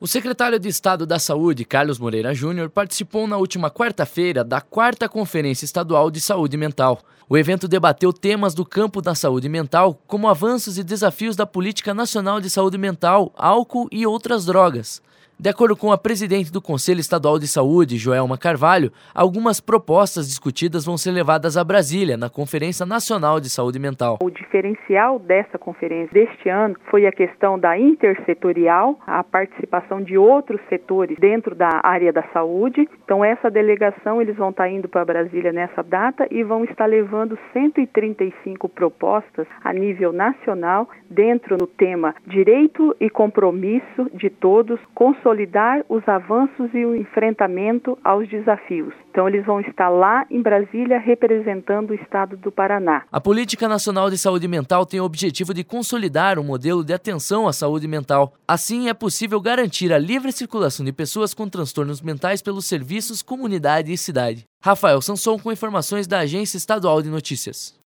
O secretário de Estado da Saúde, Carlos Moreira Júnior, participou na última quarta-feira da 4ª Conferência Estadual de Saúde Mental. O evento debateu temas do campo da saúde mental, como avanços e desafios da Política Nacional de Saúde Mental, álcool e outras drogas. De acordo com a presidente do Conselho Estadual de Saúde, Joelma Carvalho, algumas propostas discutidas vão ser levadas a Brasília, na Conferência Nacional de Saúde Mental. O diferencial dessa conferência deste ano foi a questão da intersetorial, a participação de outros setores dentro da área da saúde. Então, essa delegação, eles vão estar indo para Brasília nessa data e vão estar levando 135 propostas a nível nacional, dentro do tema Direito e Compromisso de Todos, consolidar os avanços e o enfrentamento aos desafios. Então, eles vão estar lá em Brasília representando o estado do Paraná. A Política Nacional de Saúde Mental tem o objetivo de consolidar um modelo de atenção à saúde mental. Assim, é possível garantir a livre circulação de pessoas com transtornos mentais pelos serviços, comunidade e cidade. Rafael Sanson com informações da Agência Estadual de Notícias.